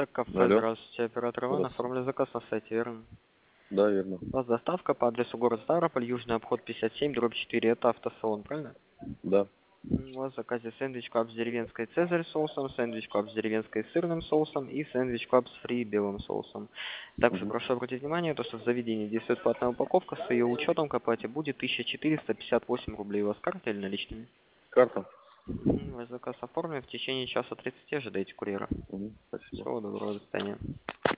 кафе, Алло. здравствуйте, оператор Иван, Здравствуйте. оформлю заказ на сайте, верно? Да, верно. У вас доставка по адресу город Ставрополь, Южный обход 57, дробь 4, это автосалон, правильно? Да. У вас в заказе сэндвич клаб с деревенской цезарь соусом, сэндвич клаб с деревенской сырным соусом и сэндвич клаб с фри белым соусом. Также Угу. прошу обратить внимание, то, что в заведении действует платная упаковка, с ее учетом к оплате будет 1458 рублей. У вас карта или наличными? Карта. Ваш заказ оформлен, в течение часа 30 ожидайте курьера. Угу. Спасибо. Всего доброго, до свидания.